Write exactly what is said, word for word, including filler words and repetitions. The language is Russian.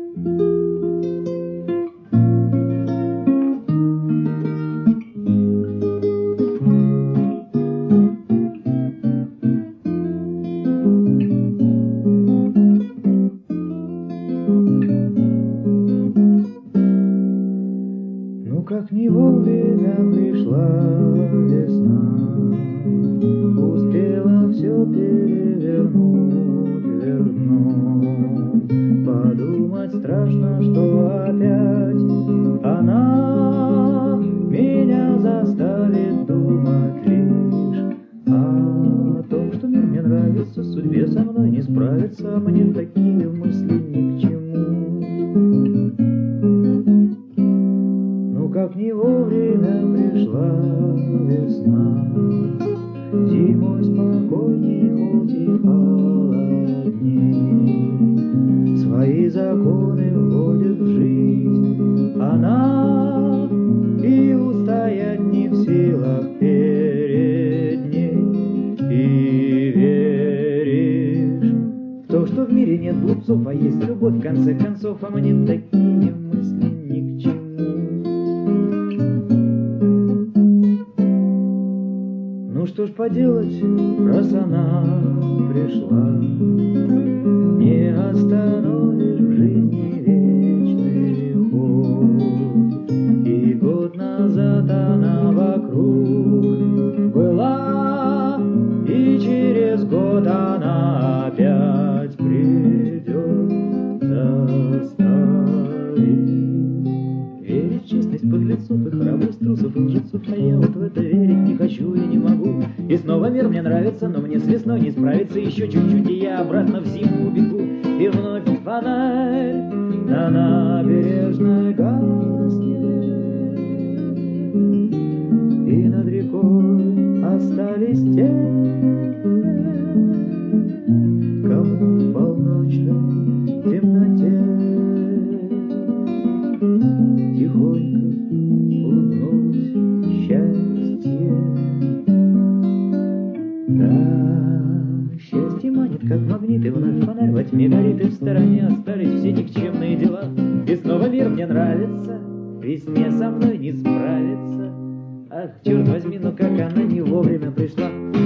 Как не вовремя пришла весна, успела все перевернуть, вернуть. Подумать страшно, что опять она меня заставит думать лишь о том, что мир мне нравится, судьбе со мной не справится, мне такие мысли ни к чему. Как не вовремя пришла весна, зимой спокойней, хоть и холодней, свои законы вводит в жизнь она, и устоять не в силах перед ней. И веришь в то, что в мире нет глупцов, а есть любовь в конце концов, а мне такие мысли ни к чему. Ну что ж поделать, раз она пришла, не остановишь в жизни вечный ход. И год назад она вокруг была, и через год она опять придет заставить верить в честность подлецов и храбрость трусов и лжецов, а я вот в это верить не хочу и не могу. И снова мир мне нравится, но мне с весной не справиться. Еще чуть-чуть, и я обратно в зиму убегу. И вновь фонарь на набережной гаснет, и над рекой остались те, кому в полночной темноте тихонько улыбнулось счастье. Да, счастье манит, как магнит, и вновь фонарь во тьме горит, и в стороне остались все никчемные дела. И снова мир мне нравится, весне со мной не справится. Ах, черт возьми, ну как она не вовремя пришла.